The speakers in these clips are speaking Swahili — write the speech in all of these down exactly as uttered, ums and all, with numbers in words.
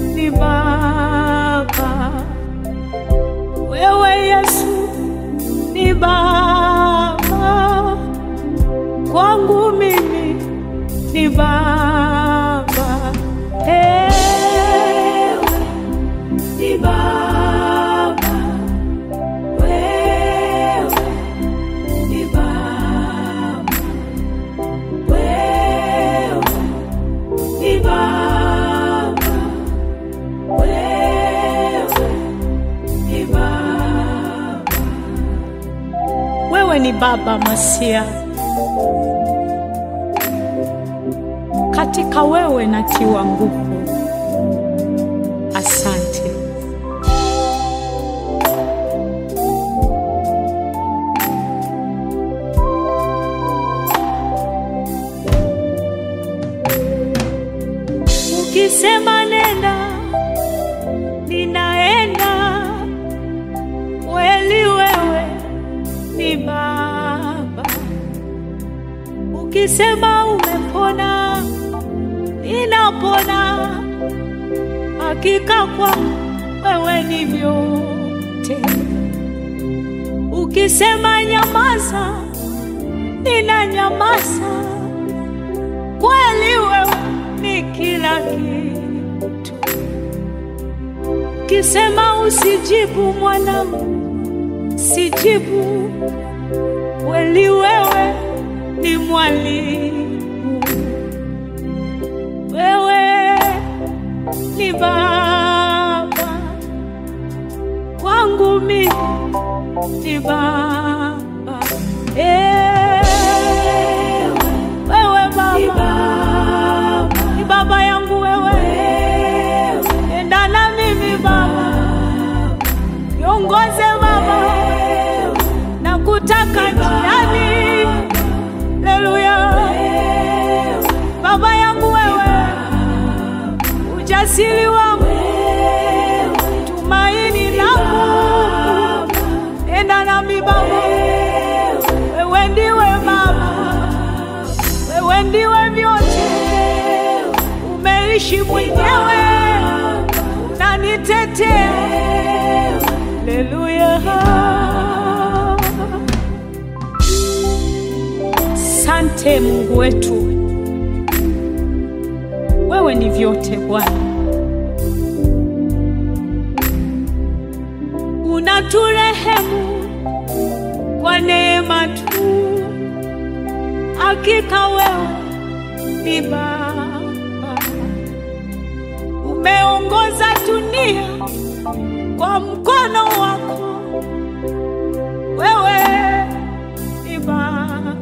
ni Baba. Wewe Yesu ni Baba, kwangu mimi ni Baba. Ewe ni Baba, wewe ni Baba, wewe ni Baba, wewe ni Baba. Wewe ni Baba Masia, katika wewe natiwa nguvu. Asante. Ukisema nenda, ninaenda. Kweli wewe ni Baba. Ukisema umepona, ninapona. Hakika kwa wewe ni vyote. Ukisema nyamaza, ninanyamaza. Kweli wewe ni kila kitu. Ukisema usijibu mwanangu, sijibu. Kweli wewe ni mwalimu. Wewe ni Baba, kwangu mimi ni Baba. Ewe wewe Baba, ni Baba yangu wewe. Enda na mimi Baba, niongoze Baba, na kutaka njiani. Haleluya. Baba yangu wewe, ujasiri wangu, tumaini langu. Enda nami Baba, wewe ndiwe Baba, wewe ndiwe vyote. Umeishi mwenyewe, unanitetea. Haleluya. Asante Mungu wetu, wewe ni vyote Bwana. Unaturehemu kwa neema tu. Hakika wewe ni Baba. Umeongoza dunia kwa mkono wako. Wewe ni Baba.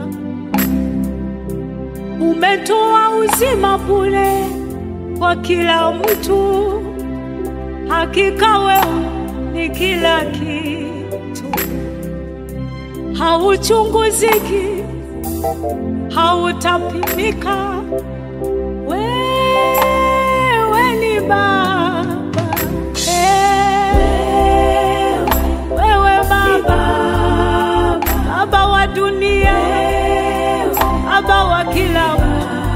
Umetoa uzima bure kwa kila mtu. Hakika wewe ni kila kitu. Hauchunguziki, hautapimika. Wewe ni Baba. Wewe Baba, Baba wa dunia, Baba wa kila mtu.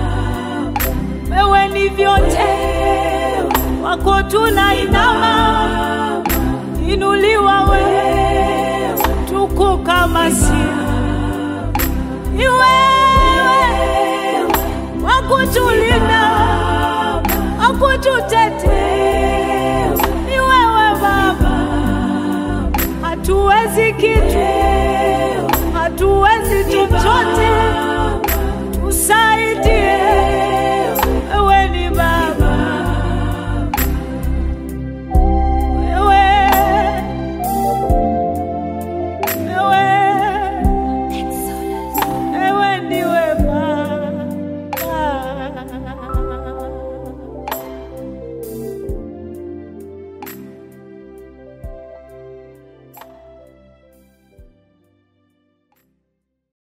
Wewe ni vyote, wako tunainama. Inuliwa wewe, tukuka Masia. Ni wewe wakutulinda, wakututetea.